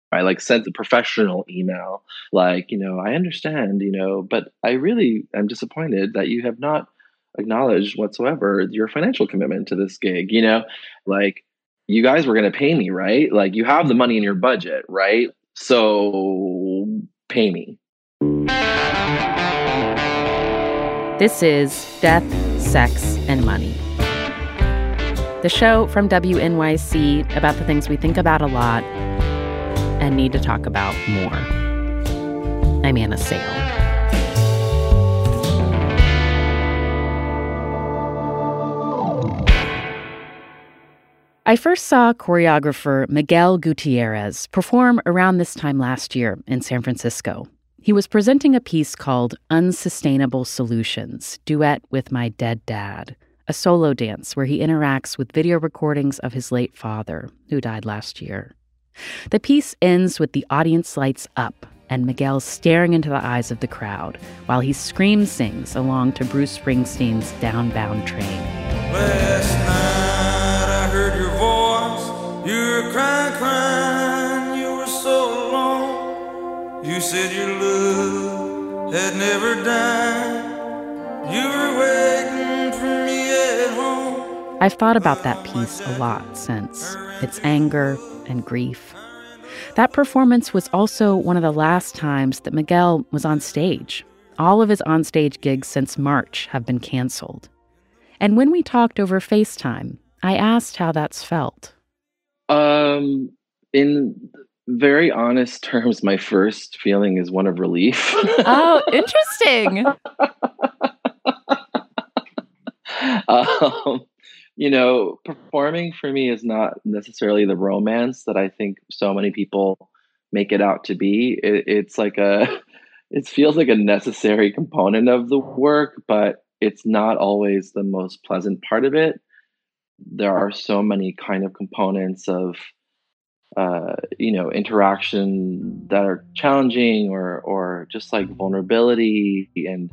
I like sent a professional email, like, I understand, but I really am disappointed that you have not acknowledged whatsoever your financial commitment to this gig, like you guys were going to pay me, right? Like you have the money in your budget, right? So pay me. This is Death, Sex, and Money, the show from WNYC about the things we think about a lot and need to talk about more. I'm Anna Sale. I first saw choreographer Miguel Gutierrez perform around this time last year in San Francisco. He was presenting a piece called Unsustainable Solutions, Duet with My Dead Dad, a solo dance where he interacts with video recordings of his late father, who died last year. The piece ends with the audience lights up and Miguel staring into the eyes of the crowd while he sings along to Bruce Springsteen's Downbound Train. Last night I heard your voice, you were crying, you were so alone. You said your love had never died, you were waiting for me at home. I've thought about that piece a lot since, its anger and grief. That performance was also one of the last times that Miguel was on stage. All of his onstage gigs since March have been canceled. And when we talked over FaceTime, I asked how that's felt. In very honest terms, my first feeling is one of relief. Oh, interesting. Performing for me is not necessarily the romance that I think so many people make it out to be. It's like it feels like a necessary component of the work, but it's not always the most pleasant part of it. There are so many kind of components of, interaction that are challenging or just like vulnerability. And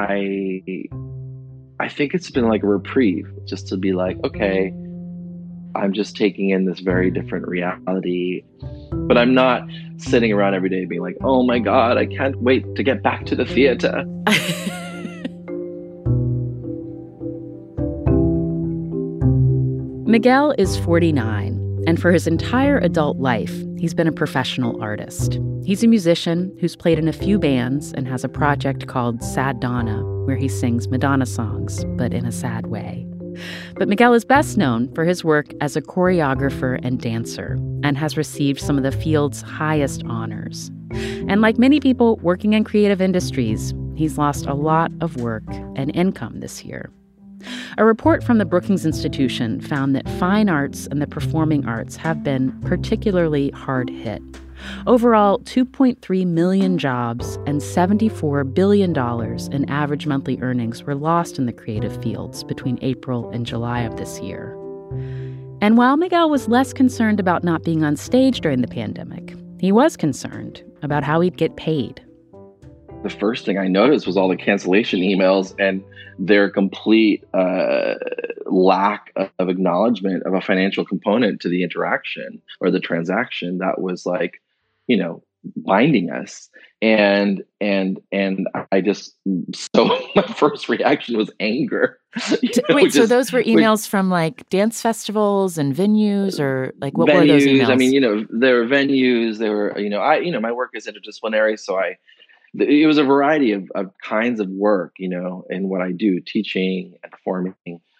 I think it's been like a reprieve just to be like, okay, I'm just taking in this very different reality. But I'm not sitting around every day being like, oh my God, I can't wait to get back to the theater. Miguel is 49, and for his entire adult life, he's been a professional artist. He's a musician who's played in a few bands and has a project called Sad Donna, where he sings Madonna songs, but in a sad way. But Miguel is best known for his work as a choreographer and dancer, and has received some of the field's highest honors. And like many people working in creative industries, he's lost a lot of work and income this year. A report from the Brookings Institution found that fine arts and the performing arts have been particularly hard hit. Overall, 2.3 million jobs and $74 billion in average monthly earnings were lost in the creative fields between April and July of this year. And while Miguel was less concerned about not being on stage during the pandemic, he was concerned about how he'd get paid. The first thing I noticed was all the cancellation emails and their complete lack of acknowledgement of a financial component to the interaction or the transaction that was like, binding us. And I just, so my first reaction was anger. Wait, so those were emails from like dance festivals and venues, or like what were those emails? I mean, there were venues, there were, my work is interdisciplinary. So it was a variety of kinds of work, in what I do, teaching and performing,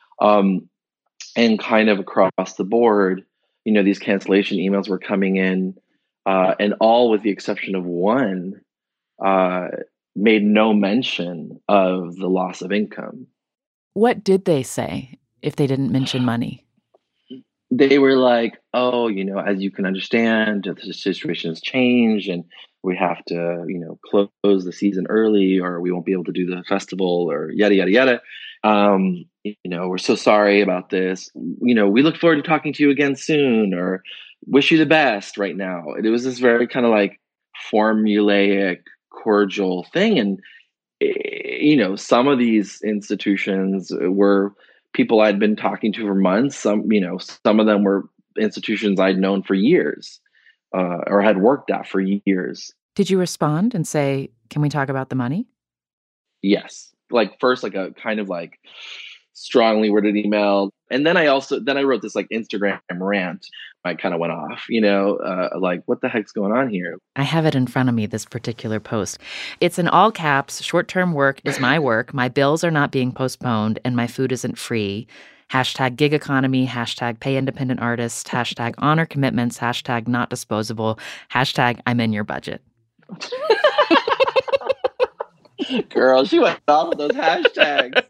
and kind of across the board, these cancellation emails were coming in, and all with the exception of one, made no mention of the loss of income. What did they say if they didn't mention money? They were like, oh, as you can understand, the situation has changed and we have to, close the season early or we won't be able to do the festival or yada, yada, yada. We're so sorry about this. We look forward to talking to you again soon or wish you the best right now. It was this very kind of like formulaic, cordial thing. And, some of these institutions were people I'd been talking to for months. Some of them were institutions I'd known for years. or had worked at for years. Did you respond and say, can we talk about the money? Yes. Like first, like a kind of like strongly worded email. And then I wrote this like Instagram rant. I kind of went off, like what the heck's going on here? I have it in front of me, this particular post. It's in all caps. Short-term work is my work. My bills are not being postponed and my food isn't free. Hashtag gig economy, hashtag pay independent artists, hashtag honor commitments, hashtag not disposable, hashtag I'm in your budget. Girl, she went off with those hashtags.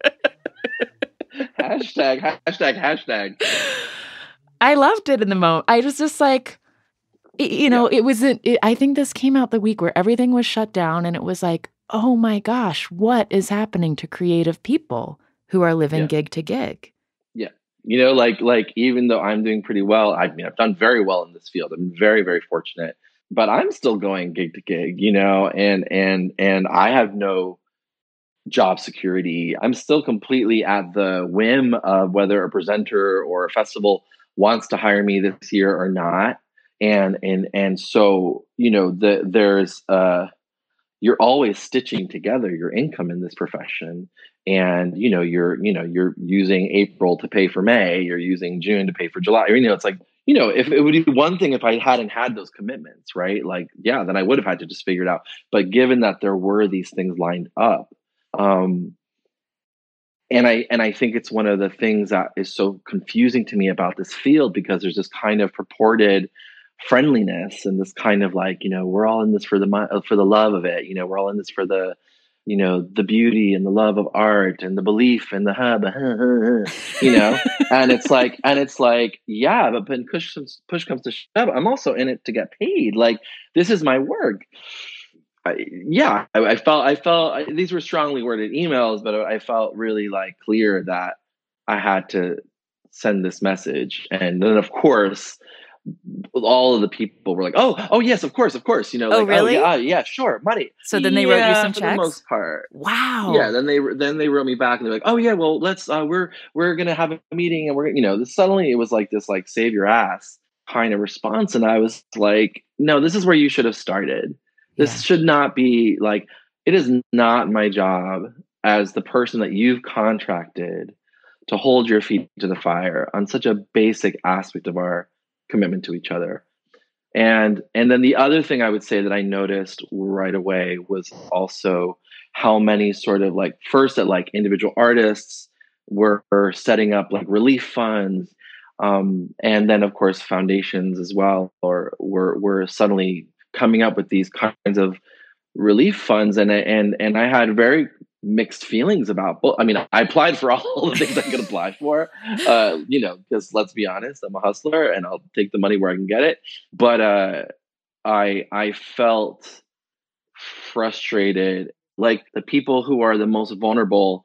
Hashtag. I loved it in the moment. I was just like, it wasn't, I think this came out the week where everything was shut down and it was like, oh my gosh, what is happening to creative people who are living gig to gig? Yeah. Like even though I'm doing pretty well, I've done very well in this field. I'm very, very fortunate, but I'm still going gig to gig, and I have no job security. I'm still completely at the whim of whether a presenter or a festival wants to hire me this year or not. And so, there's you're always stitching together your income in this profession. And, you're using April to pay for May, you're using June to pay for July. It's like, if it would be one thing if I hadn't had those commitments, right? Like, yeah, then I would have had to just figure it out. But given that there were these things lined up, and I think it's one of the things that is so confusing to me about this field, because there's this kind of purported friendliness and this kind of like, we're all in this for the love of it. We're all in this for the, the beauty and the love of art and the belief and the hub, and it's like, yeah, but when push comes to shove, I'm also in it to get paid. Like, this is my work. I felt these were strongly worded emails, but I felt really like clear that I had to send this message. And then of course, all of the people were like, oh yes, of course. Oh, really? Yeah, sure, money. So then they wrote you some for checks? the most part. Wow. Yeah, then they wrote me back and they're like, oh yeah, well, let's we're gonna have a meeting and we're suddenly it was like this like save your ass kind of response, and I was like, no, this is where you should have started. This should not be like, it is not my job as the person that you've contracted to hold your feet to the fire on such a basic aspect of our commitment to each other. And then the other thing I would say that I noticed right away was also how many sort of like, first that like individual artists were setting up like relief funds, and then of course foundations as well, or were suddenly coming up with these kinds of relief funds, and I had very mixed feelings about both. I mean, I applied for all the things I could apply for, because let's be honest, I'm a hustler and I'll take the money where I can get it. But I felt frustrated, like the people who are the most vulnerable,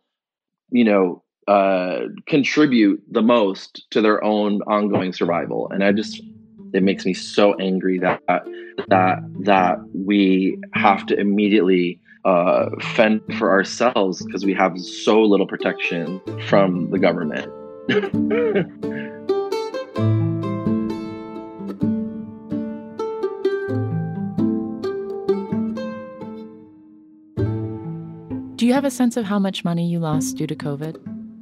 contribute the most to their own ongoing survival, and it makes me so angry that we have to immediately fend for ourselves because we have so little protection from the government. Do you have a sense of how much money you lost due to COVID?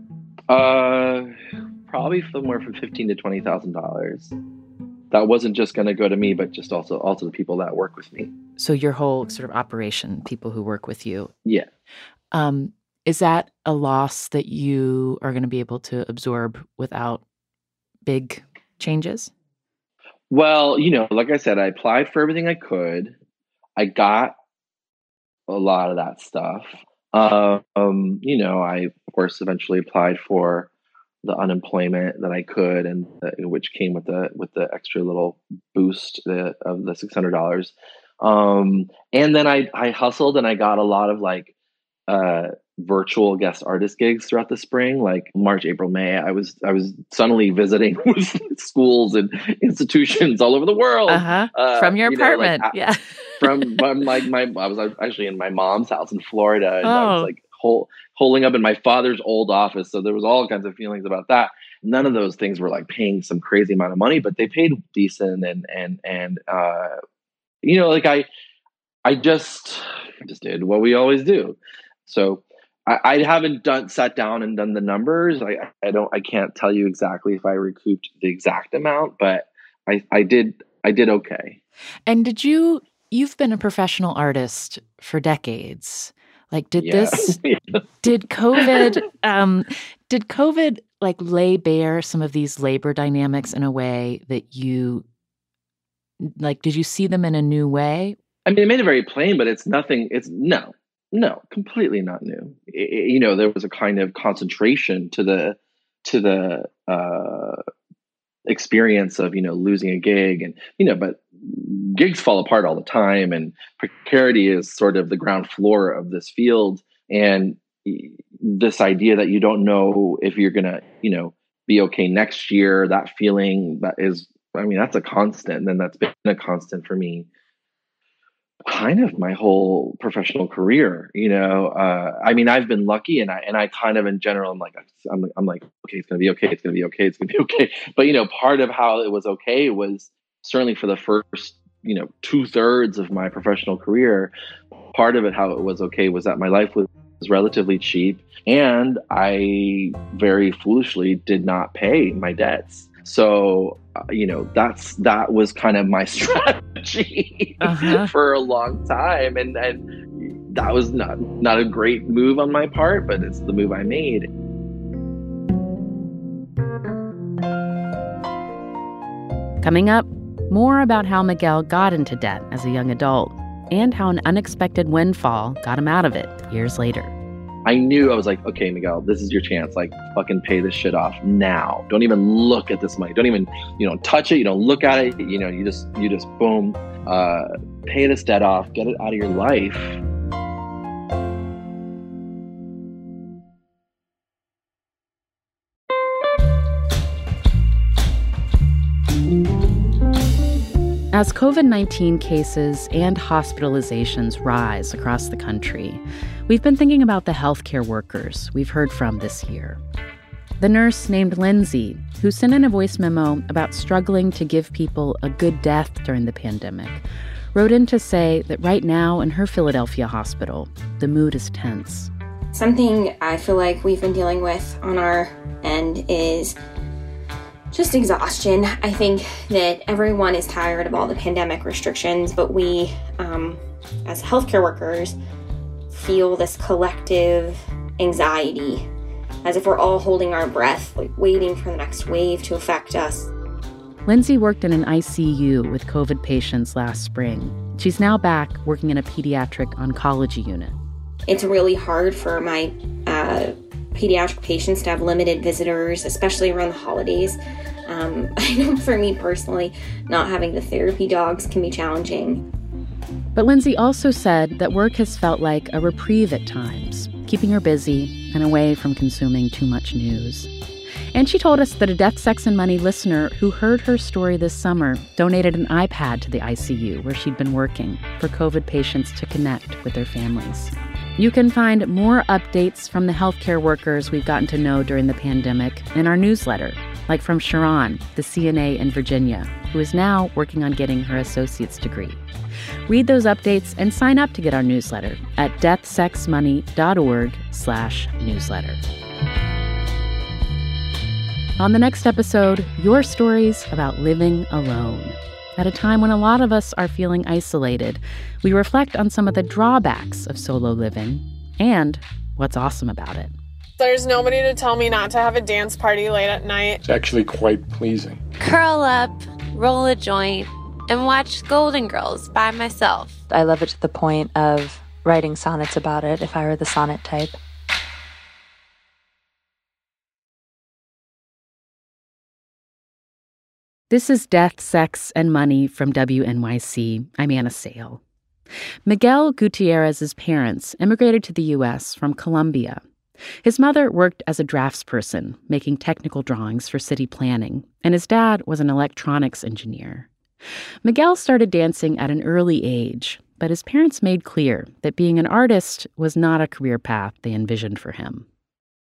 Probably somewhere from $15,000 to $20,000. That wasn't just going to go to me, but just also the people that work with me. So your whole sort of operation, people who work with you. Yeah. Is that a loss that you are going to be able to absorb without big changes? Well, like I said, I applied for everything I could. I got a lot of that stuff. I, of course, eventually applied for the unemployment that I could, and which came with the extra little boost of the $600. And then I hustled and I got a lot of like virtual guest artist gigs throughout the spring, like March, April, May. I was suddenly visiting schools and institutions all over the world from your apartment. From like I was actually in my mom's house in Florida, and I was like holding up in my father's old office. So there was all kinds of feelings about that. none of those things were like paying some crazy amount of money, but they paid decent. And like I just did what we always do. So I haven't sat down and done the numbers. I can't tell you exactly if I recouped the exact amount, but I did okay. And you've been a professional artist for decades. Like, did COVID like lay bare some of these labor dynamics in a way that you, like, did you see them in a new way? I mean, it made it very plain, but it's nothing. It's no, completely not new. There was a kind of concentration to the experience of, losing a gig, and, but gigs fall apart all the time, and precarity is sort of the ground floor of this field. And this idea that you don't know if you're going to, be okay next year, that feeling that's a constant. And that's been a constant for me kind of my whole professional career. I've been lucky, and I kind of, in general, I'm like, okay, it's going to be okay. It's going to be okay. It's going to be okay. But, part of how it was okay was certainly for the first, 2/3 of my professional career, part of it, how it was okay, was that my life was relatively cheap, and I very foolishly did not pay my debts. So, that was kind of my strategy for a long time. And that was not a great move on my part, but it's the move I made. Coming up, more about how Miguel got into debt as a young adult and how an unexpected windfall got him out of it years later. I knew, I was like, okay, Miguel, this is your chance. Like, fucking pay this shit off now. Don't even look at this money. Don't even, touch it. You don't look at it. You just boom, pay this debt off, get it out of your life. As COVID-19 cases and hospitalizations rise across the country, we've been thinking about the healthcare workers we've heard from this year. The nurse named Lindsay, who sent in a voice memo about struggling to give people a good death during the pandemic, wrote in to say that right now in her Philadelphia hospital, the mood is tense. Something I feel like we've been dealing with on our end is just exhaustion. I think that everyone is tired of all the pandemic restrictions, but we, as healthcare workers, feel this collective anxiety, as if we're all holding our breath, like waiting for the next wave to affect us. Lindsay worked in an ICU with COVID patients last spring. She's now back working in a pediatric oncology unit. It's really hard for my pediatric patients to have limited visitors, especially around the holidays. I know for me personally, not having the therapy dogs can be challenging. But Lindsay also said that work has felt like a reprieve at times, keeping her busy and away from consuming too much news. And she told us that a Death, Sex, and Money listener who heard her story this summer donated an iPad to the ICU where she'd been working for COVID patients to connect with their families. You can find more updates from the healthcare workers we've gotten to know during the pandemic in our newsletter, like from Sharon, the CNA in Virginia, who is now working on getting her associate's degree. Read those updates and sign up to get our newsletter at deathsexmoney.org/newsletter. On the next episode, your stories about living alone. At a time when a lot of us are feeling isolated, we reflect on some of the drawbacks of solo living and what's awesome about it. There's nobody to tell me not to have a dance party late at night. It's actually quite pleasing. Curl up, roll a joint, and watch Golden Girls by myself. I love it to the point of writing sonnets about it if I were the sonnet type. This is Death, Sex, and Money from WNYC. I'm Anna Sale. Miguel Gutierrez's parents immigrated to the U.S. from Colombia. His mother worked as a draftsperson, making technical drawings for city planning, and his dad was an electronics engineer. Miguel started dancing at an early age, but his parents made clear that being an artist was not a career path they envisioned for him.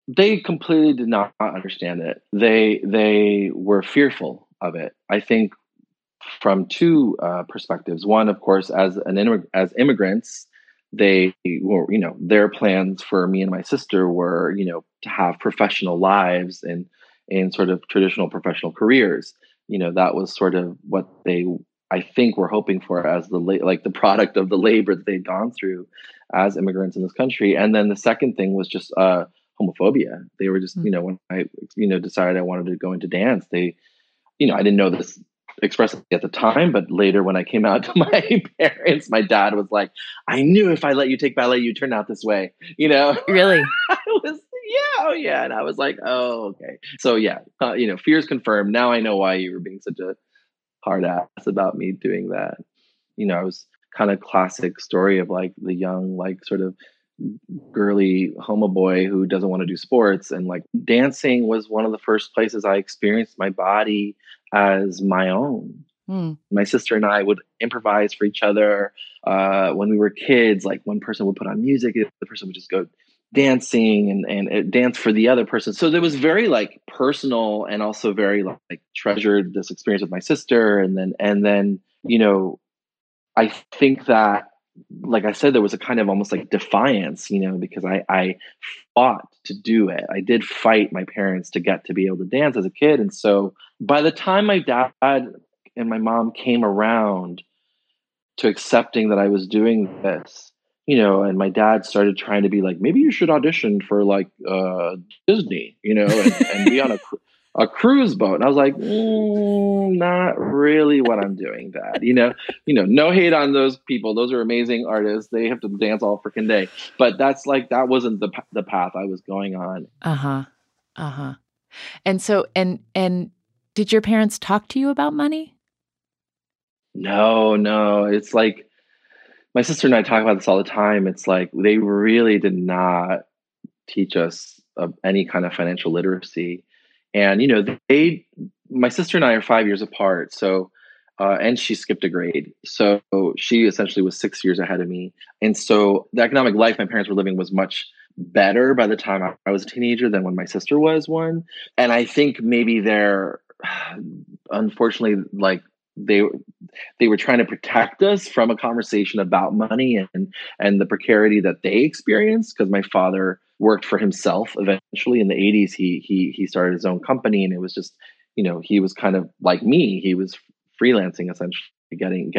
They completely did not understand it. They were fearful of it. I think from two perspectives. One, of course, as immigrants, they were, their plans for me and my sister were, to have professional lives and in sort of traditional professional careers. That was sort of what they, I think, were hoping for as the product of the labor that they'd gone through as immigrants in this country. And then the second thing was just homophobia. They were just, when I, decided I wanted to go into dance, they, I didn't know this expressly at the time, but later when I came out to my parents, my dad was like, I knew if I let you take ballet, you'd turn out this way, Really? I was, yeah, oh yeah. And I was like, oh, okay. So yeah, fears confirmed. Now I know why you were being such a hard ass about me doing that. I was kind of classic story of like the young, like sort of girly homo boy who doesn't want to do sports, and like dancing was one of the first places I experienced my body as my own. My sister and I would improvise for each other when we were kids. Like one person would put on music, the other person would just go dancing and dance for the other person. So there was very like personal and also very like treasured this experience with my sister. And then I think that, like I said, there was a kind of almost like defiance, because I fought to do it. I did fight my parents to get to be able to dance as a kid. And so by the time my dad and my mom came around to accepting that I was doing this, and my dad started trying to be like, maybe you should audition for like Disney, and be on a cruise boat. And I was like, not really what I'm doing that, no hate on those people. Those are amazing artists. They have to dance all freaking day. But that wasn't the path I was going on. And so, and did your parents talk to you about money? No. It's like, my sister and I talk about this all the time. It's like, they really did not teach us any kind of financial literacy. And, my sister and I are 5 years apart. So, and she skipped a grade. So she essentially was 6 years ahead of me. And so the economic life my parents were living was much better by the time I was a teenager than when my sister was one. And I think maybe they're, unfortunately, like they were trying to protect us from a conversation about money and the precarity that they experienced, because my father worked for himself eventually in the 80s. He started his own company, and it was just, he was kind of like me. He was freelancing, essentially getting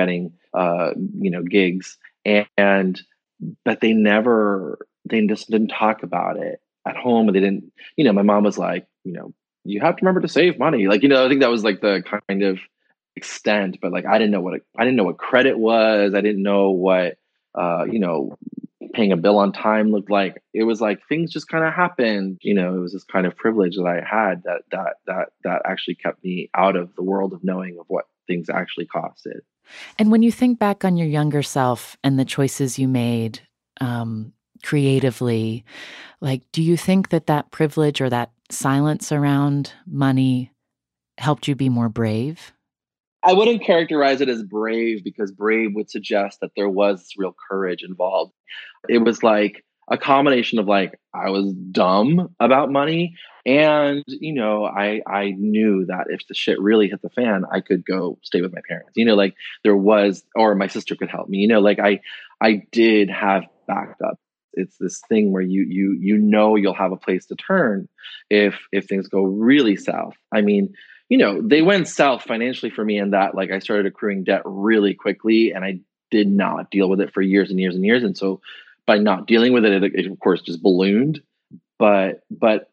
gigs, and but they just didn't talk about it at home. And they didn't, my mom was like, you have to remember to save money. Like, I think that was like the kind of extent, but like I didn't know what credit was. I didn't know what paying a bill on time looked like. It was like things just kind of happened. It was this kind of privilege that I had that actually kept me out of the world of knowing of what things actually costed. And when you think back on your younger self and the choices you made creatively, like, do you think that privilege or that silence around money helped you be more brave? I wouldn't characterize it as brave, because brave would suggest that there was real courage involved. It was like a combination of like, I was dumb about money, and, I knew that if the shit really hit the fan, I could go stay with my parents, like there was, or my sister could help me, like I did have backup. It's this thing where you'll have a place to turn if things go really south. I mean, they went south financially for me in that, like, I started accruing debt really quickly, and I did not deal with it for years and years and years. And so by not dealing with it, it of course just ballooned. But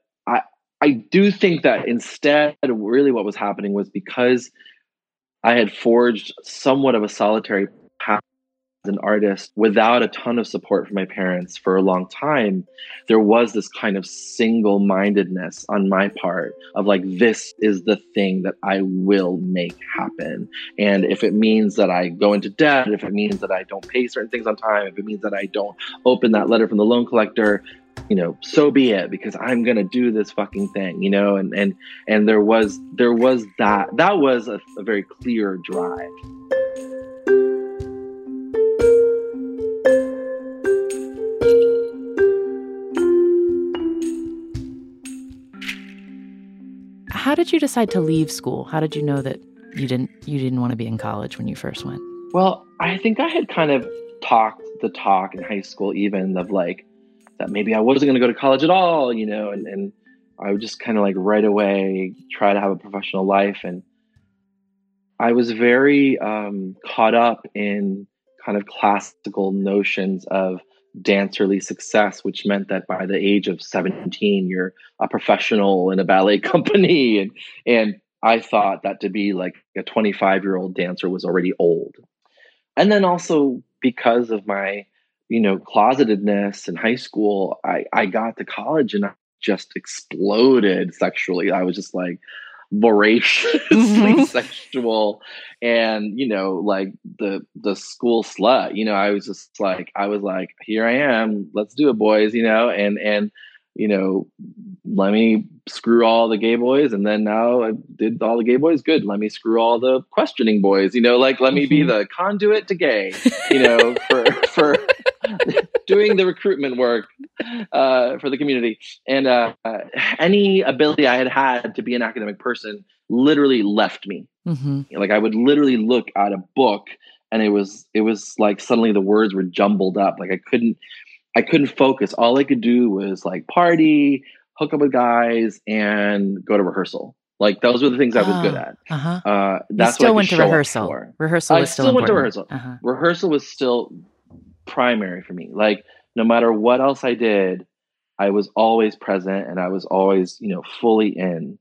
I do think that instead, really what was happening was, because I had forged somewhat of a solitary path as an artist without a ton of support from my parents for a long time, there was this kind of single-mindedness on my part of like, this is the thing that I will make happen. And if it means that I go into debt, if it means that I don't pay certain things on time, if it means that I don't open that letter from the loan collector, so be it, because I'm going to do this fucking thing, and there was that was a very clear drive. did you decide to leave school? How did you know that you didn't want to be in college when you first went? Well, I think I had kind of talked the talk in high school, even of like that maybe I wasn't going to go to college at all, and I would just kind of like right away try to have a professional life. And I was very caught up in kind of classical notions of dancerly success, which meant that by the age of 17, you're a professional in a ballet company. And I thought that to be like a 25-year-old dancer was already old. And then also because of my, closetedness in high school, I got to college and I just exploded sexually. I was just like voraciously sexual and, like the school slut, I was like, here I am, let's do it, boys, and let me screw all the gay boys. And then now I did all the gay boys. Good. Let me screw all the questioning boys, let me be the conduit to gay, for doing the recruitment work for the community. And any ability I had to be an academic person literally left me. Like I would literally look at a book and it was like suddenly the words were jumbled up. Like I couldn't focus. All I could do was like party, hook up with guys, and go to rehearsal. Like those were the things I was good at. That's you still what I went to rehearsal. Rehearsal was still went to important. rehearsal. Rehearsal was still primary for me. Like no matter what else I did, I was always present and I was always, fully in.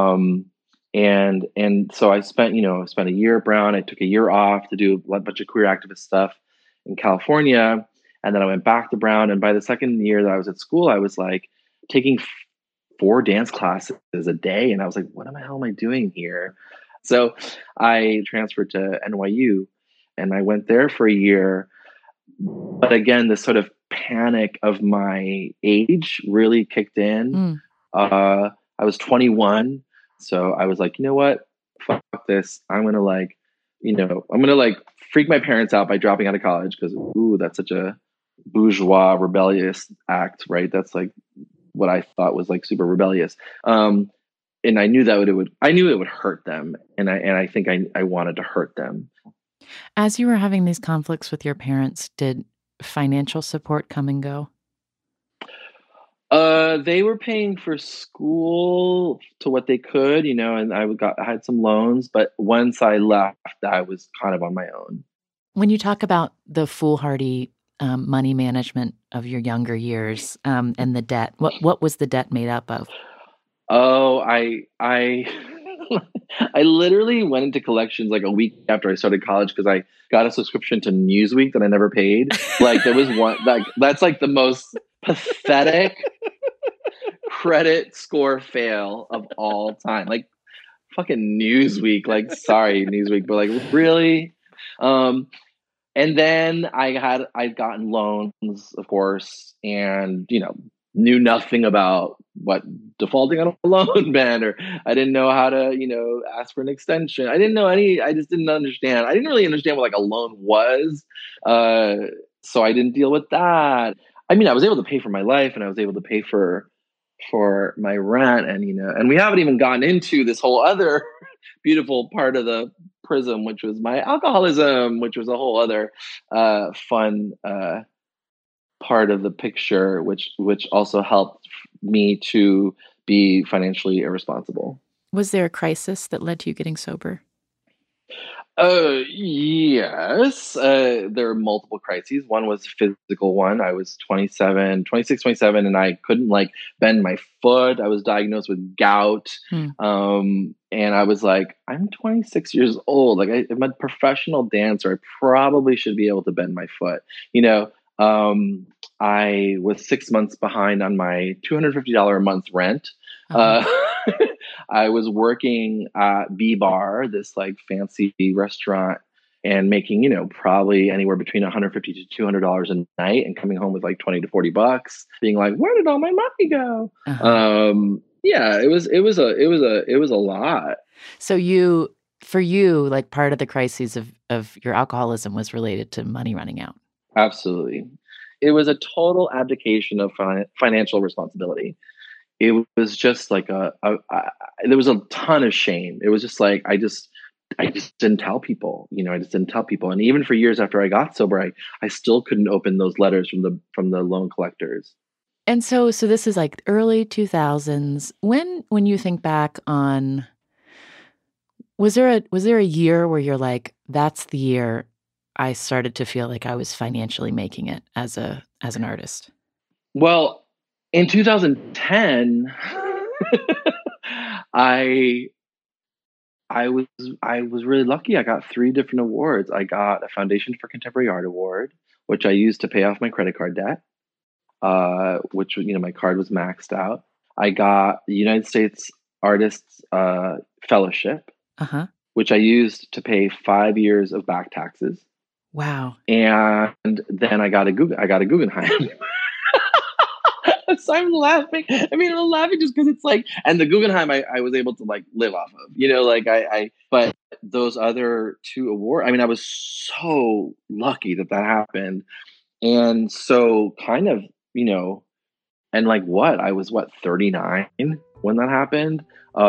And so I spent a year at Brown. I took a year off to do a bunch of queer activist stuff in California. And then I went back to Brown. And by the second year that I was at school, I was like taking 4 dance classes a day. And I was like, what the hell am I doing here? So I transferred to NYU and I went there for a year. But again, this sort of panic of my age really kicked in. I was 21. So I was like, you know what? Fuck this. I'm going to freak my parents out by dropping out of college because, that's such a bourgeois rebellious act, right? That's like what I thought was like super rebellious. And I knew that it would hurt them. And I think I wanted to hurt them. As you were having these conflicts with your parents, did financial support come and go? They were paying for school to what they could, and I had some loans, but once I left, I was kind of on my own. When you talk about the foolhardy money management of your younger years and the debt, what was the debt made up of? Oh, I literally went into collections like a week after I started college because I got a subscription to Newsweek that I never paid. Like there was one that's like the most pathetic credit score fail of all time. Like fucking Newsweek. Like sorry Newsweek, but like really. And then I'd gotten loans, of course, and knew nothing about what defaulting on a loan meant, or I didn't know how to, ask for an extension. I just didn't understand. I didn't really understand what like a loan was. So I didn't deal with that. I mean, I was able to pay for my life and I was able to pay for my rent and we haven't even gotten into this whole other beautiful part of the prism, which was my alcoholism, which was a whole other fun part of the picture, which also helped me to be financially irresponsible. Was there a crisis that led to you getting sober? Yes. There are multiple crises. One was a physical one. I was 26, 27, and I couldn't like bend my foot. I was diagnosed with gout. And I was like, I'm 26 years old. Like I'm a professional dancer. I probably should be able to bend my foot. I was 6 months behind on my $250 a month rent. I was working at B-Bar, this like fancy restaurant, and making, probably anywhere between $150 to $200 a night and coming home with like 20 to 40 bucks, being like, where did all my money go? Yeah, it was a lot. So for you, like part of the crises of your alcoholism was related to money running out. Absolutely. It was a total abdication of financial responsibility. it was just like there was a ton of shame. It was just like, I just didn't tell people, I just didn't tell people. And even for years after I got sober, I still couldn't open those letters from the loan collectors. And so this is like early 2000s. When you think back on, was there a year where you're like, that's the year I started to feel like I was financially making it as an artist? Well, in 2010, I was really lucky. I got 3 different awards. I got a Foundation for Contemporary Art award, which I used to pay off my credit card debt, which, my card was maxed out. I got the United States Artists Fellowship, which I used to pay 5 years of back taxes. Wow. And then I got a Guggenheim. So I'm laughing. I'm laughing just because it's like, and the Guggenheim I was able to like live off of, but those other 2 awards, I was so lucky that happened. And so kind of, and like I was 39 when that happened.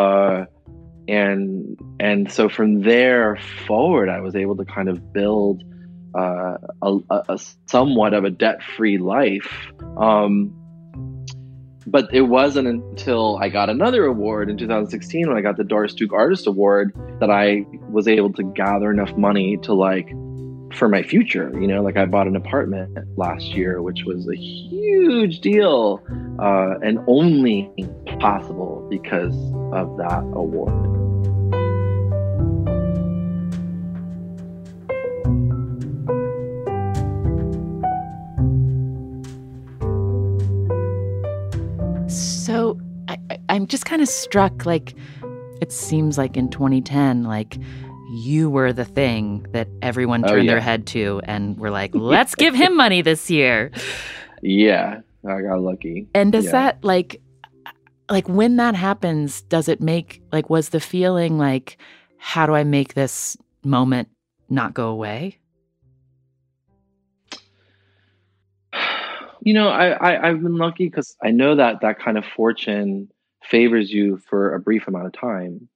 And so from there forward, I was able to kind of build a somewhat of a debt-free life. But it wasn't until I got another award in 2016 when I got the Doris Duke Artist Award that I was able to gather enough money to for my future. I bought an apartment last year, which was a huge deal, and only possible because of that award. So I'm just kind of struck, like, it seems like in 2010, like, you were the thing that everyone turned their head to and were like, let's give him money this year. Yeah, I got lucky. And does that, like when that happens, does it make, like, was the feeling like, how do I make this moment not go away? I've been lucky because I know that kind of fortune favors you for a brief amount of time.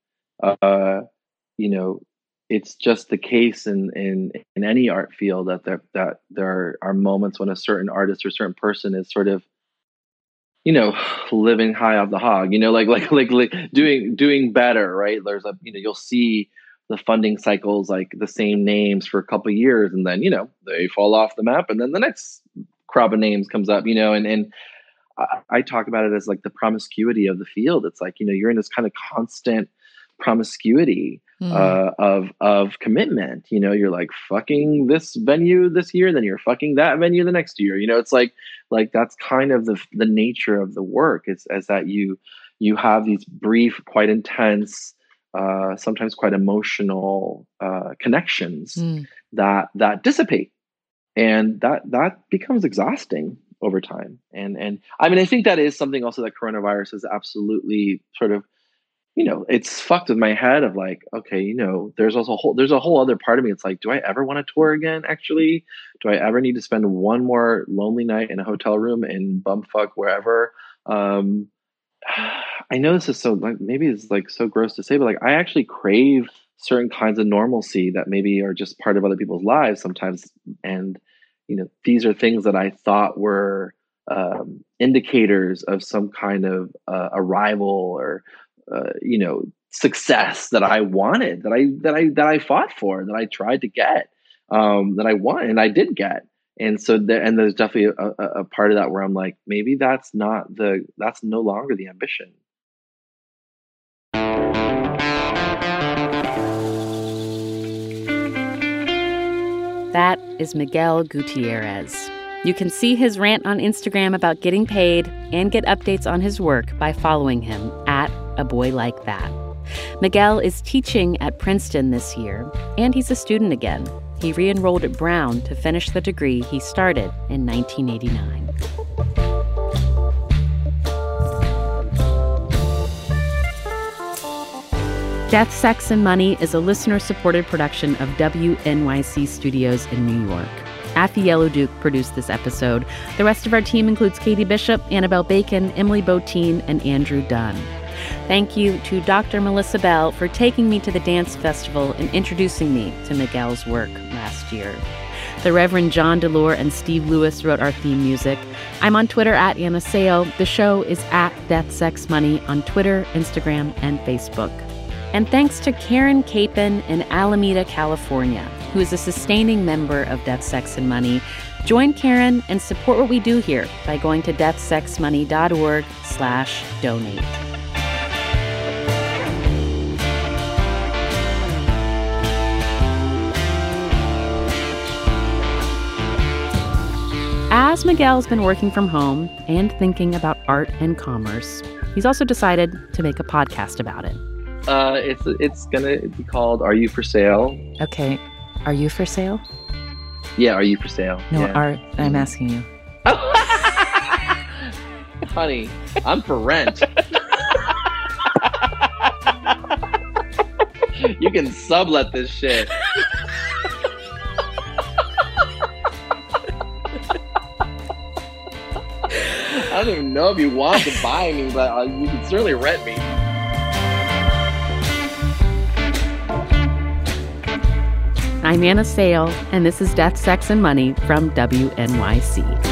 It's just the case in any art field that there are moments when a certain artist or certain person is sort of, living high off the hog, like doing better, right? There's you'll see the funding cycles, like the same names for a couple of years, and then, they fall off the map, and then the next crop of names comes up, and I talk about it as like the promiscuity of the field. It's like, you're in this kind of constant promiscuity of commitment. You're like fucking this venue this year, then you're fucking that venue the next year. It's like that's kind of the nature of the work. Is that you have these brief, quite intense, sometimes quite emotional connections that dissipate. And that becomes exhausting over time. And I think that is something also that coronavirus is absolutely sort of, it's fucked with my head of like, okay, there's a whole other part of me. It's like, do I ever want to tour again? Actually, do I ever need to spend one more lonely night in a hotel room in bumfuck wherever? I know this is so, like, maybe it's like so gross to say, but like, I actually crave certain kinds of normalcy that maybe are just part of other people's lives sometimes. And, these are things that I thought were indicators of some kind of arrival or, success that I wanted, that I fought for, that I tried to get, that I wanted, and I did get. And so there's definitely a part of that where I'm like, maybe that's no longer the ambition. That is Miguel Gutierrez. You can see his rant on Instagram about getting paid and get updates on his work by following him at A Boy Like That. Miguel is teaching at Princeton this year, and he's a student again. He re-enrolled at Brown to finish the degree he started in 1989. Death, Sex, and Money is a listener-supported production of WNYC Studios in New York. Afi Yellowduke produced this episode. The rest of our team includes Katie Bishop, Annabelle Bacon, Emily Botine, and Andrew Dunn. Thank you to Dr. Melissa Bell for taking me to the dance festival and introducing me to Miguel's work last year. The Reverend John DeLore and Steve Lewis wrote our theme music. I'm on Twitter at Anna Sale. The show is at Death, Sex, Money on Twitter, Instagram, and Facebook. And thanks to Karen Capon in Alameda, California, who is a sustaining member of Death, Sex, and Money. Join Karen and support what we do here by going to deathsexmoney.org/donate. As Miguel's been working from home and thinking about art and commerce, he's also decided to make a podcast about it. It's gonna be called Are You For Sale? Okay. Are you for sale? Yeah, Are You For Sale? No, yeah. Art, I'm asking you. Honey, I'm for rent. You can sublet this shit. I don't even know if you want to buy me, but you can certainly rent me. I'm Anna Sale, and this is Death, Sex, and Money from WNYC.